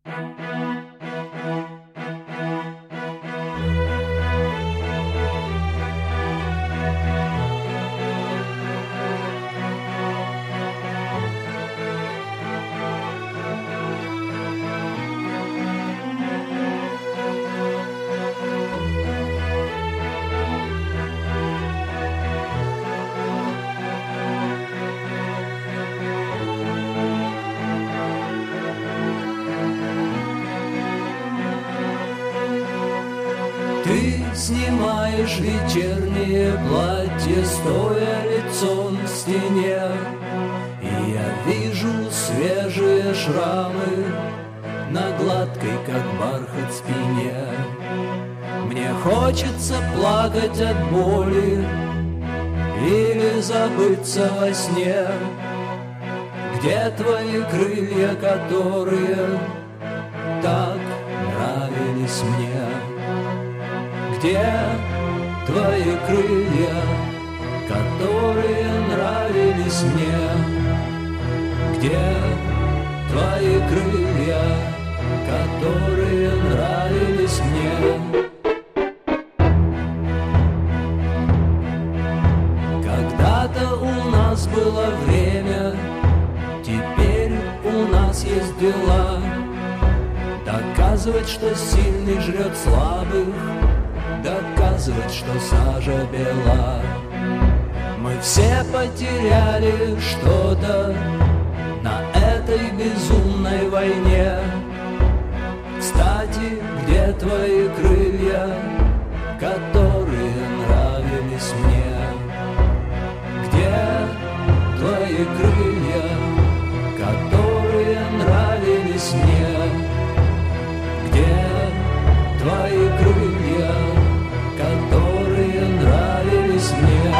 Ты снимаешь вечернее платье, стоя лицом к стене, и я вижу свежие шрамы на гладкой, как бархат, спине. Мне хочется плакать от боли или забыться во сне. Где твои крылья, которые так нравились мне? Где твои крылья, которые нравились мне? Где твои крылья, которые нравились мне? Когда-то у нас было время, теперь у нас есть дела. Доказывать, что сильный жрет слабых, доказывать, что сажа бела. Мы все потеряли что-то на этой безумной войне. Кстати, где твои крылья, которые нравились мне? Где твои крылья, которые нравились мне? Где твои крылья, которые нравились мне?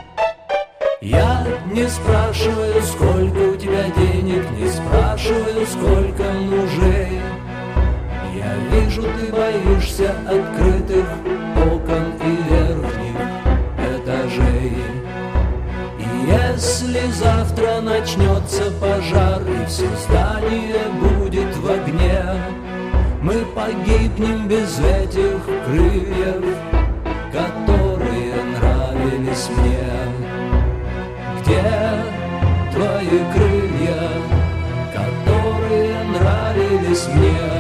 Я не спрашиваю, сколько у тебя денег, не спрашиваю, сколько мужей. Я вижу, ты боишься открытых окон и верхних этажей. И если завтра начнется пожар и все здание будет в огне, мы погибнем без этих крыльев, которые нравились мне. Где твои крылья, которые нравились мне?